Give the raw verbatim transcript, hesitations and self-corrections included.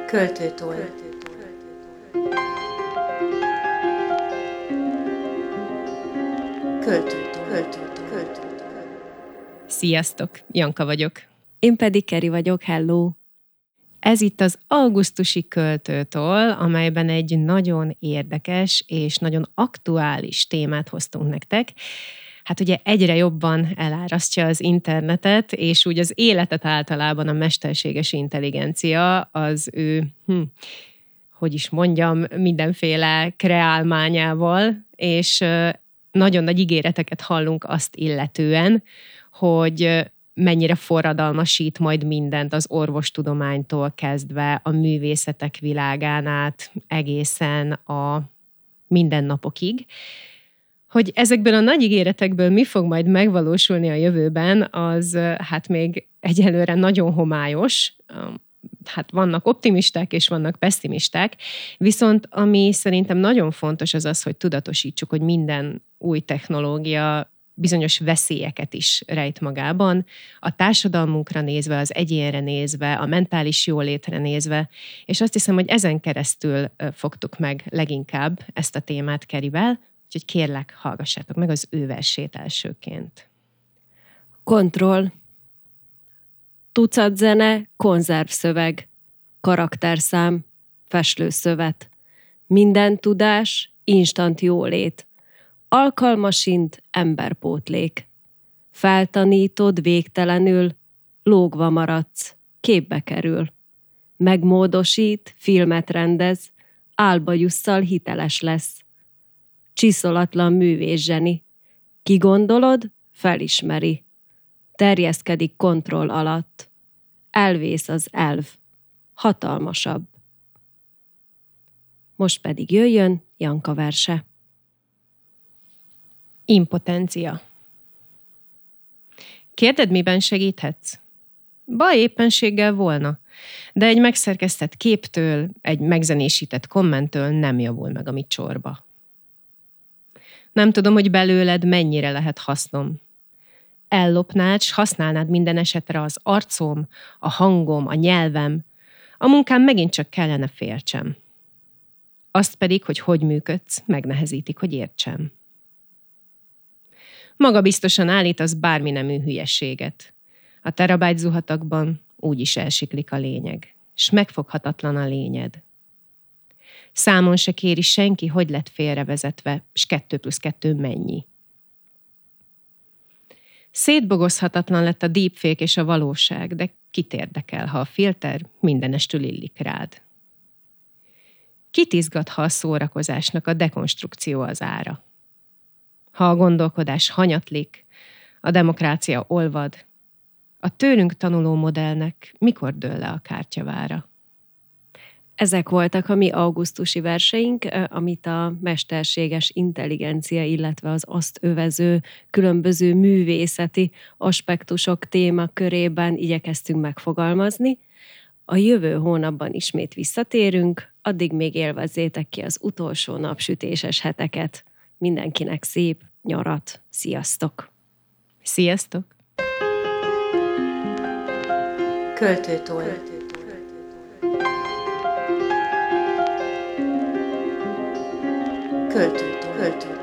Költőtól. Költőtől. Költőtől. Költőtől. Sziasztok, Janka vagyok. Én pedig Keri vagyok, hello! Ez itt az augusztusi Költőtől, amelyben egy nagyon érdekes és nagyon aktuális témát hoztunk nektek. Hát ugye egyre jobban elárasztja az internetet, és úgy az életet általában a mesterséges intelligencia az ő, hm, hogy is mondjam, mindenféle kreálmányával, és nagyon nagy ígéreteket hallunk azt illetően, hogy mennyire forradalmasít majd mindent az orvostudománytól kezdve a művészetek világán át egészen a mindennapokig. Hogy ezekből a nagy ígéretekből mi fog majd megvalósulni a jövőben, az hát még egyelőre nagyon homályos. Hát vannak optimisták és vannak pessimisták, viszont ami szerintem nagyon fontos az az, hogy tudatosítsuk, hogy minden új technológia bizonyos veszélyeket is rejt magában, a társadalmunkra nézve, az egyénre nézve, a mentális jólétre nézve, és azt hiszem, hogy ezen keresztül fogtuk meg leginkább ezt a témát Kerivel, úgyhogy kérlek, hallgassátok meg az ő versét elsőként. Kontroll. Tucatzene, konzervszöveg, karakterszám, festőszövet. Minden tudás, instant jólét. Alkalmasint emberpótlék. Feltanítod végtelenül, lógva maradsz, képbe kerül. Megmódosít, filmet rendez, álbajusszal hiteles lesz. Csiszolatlan művész zseni. Kigondolod, felismeri. Terjeszkedik kontroll alatt. Elvész az elv. Hatalmasabb. Most pedig jöjjön Janka verse. Impotencia. Kérded, miben segíthetsz? Baj éppenséggel volna, de egy megszerkesztett képtől, egy megzenésített kommenttől nem javul meg a mi csorba. Nem tudom, hogy belőled mennyire lehet hasznom. Ellopnád, s használnád minden esetre az arcom, a hangom, a nyelvem, a munkám megint csak kellene féltsem. Azt pedig, hogy hogy működsz, megnehezítik, hogy értsem. Maga biztosan állítasz bármi nemű hülyeséget. A terabájt zuhatakban úgyis elsiklik a lényeg, s megfoghatatlan a lényed. Számon se kéri senki, hogy lett félrevezetve, s kettő plusz kettő mennyi. Szétbogozhatatlan lett a deepfake és a valóság, de kit érdekel, ha a filter mindenestül illik rád. Kit izgat, ha a szórakozásnak a dekonstrukció az ára? Ha a gondolkodás hanyatlik, a demokrácia olvad, a tőlünk tanuló modellnek mikor dől le a kártyavára? Ezek voltak a mi augusztusi verseink, amit a mesterséges intelligencia, illetve az azt övező különböző művészeti aspektusok témakörében igyekeztünk megfogalmazni. A jövő hónapban ismét visszatérünk, addig még élvezzétek ki az utolsó napsütéses heteket. Mindenkinek szép nyarat. Sziasztok! Sziasztok! Költőtól. Költőtől. Költőtől.